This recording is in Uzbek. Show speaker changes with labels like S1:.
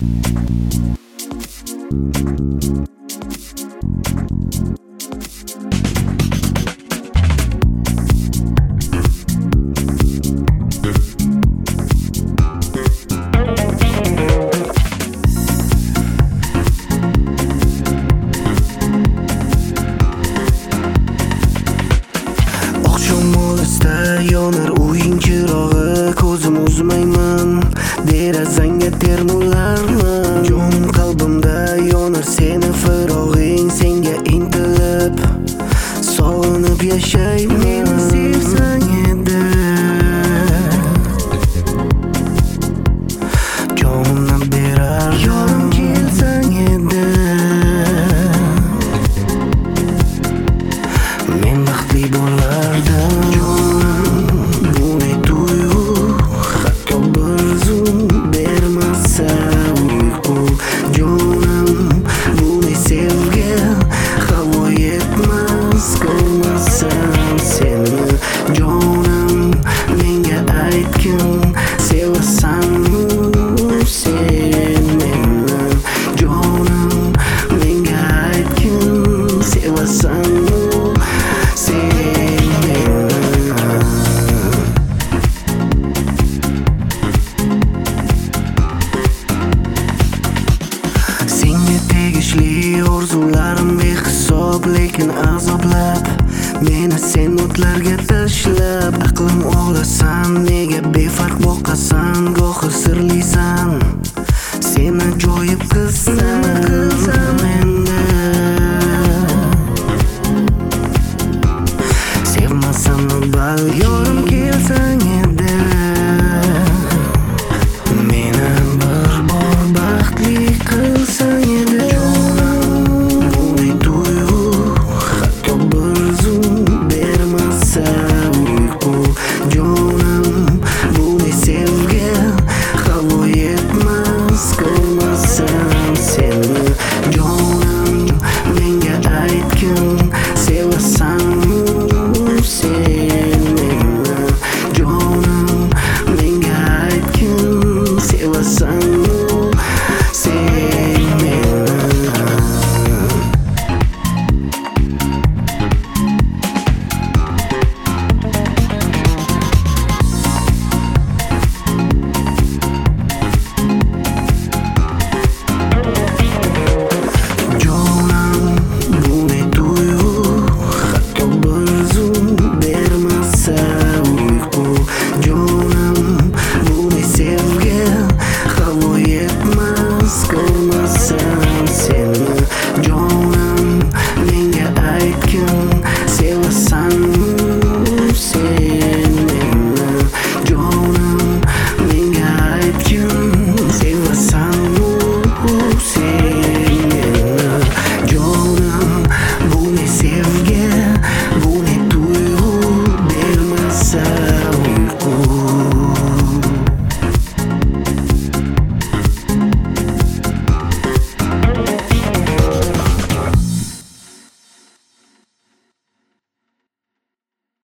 S1: Yonar uying chirog'i, ko'zim uzmayman, derazangga termularman. Jonim qalbimda yonar seni firog'ing, senga intilib sog'inib yashayman. Meni sevsang edi, jonimni berar yorim kelsang edi, men baxtli bo'lardim. Jonim menga aytgin, sevasanmi sen meni? Jonim menga aytgin, sevasanmi sen meni? Senga tegishli orzularim behisob, lekin azoblab meni sen o'tlarga tashlab. Aqlim og'lasan, nega befarq boqasan, gohi sirlisan, sen ajoyib qizsan endi. Sevmasammi bal yorim kelsang edi, meni bir bor baxtli qilsang edi. Jonim buni sevgi havo yetmas, qilmasam seni. Jonim menga aytgin, sevasanmi sen meni? Jonim menga aytgin, sevasanmi sen meni? Jonim menga aytgin, sevasanmi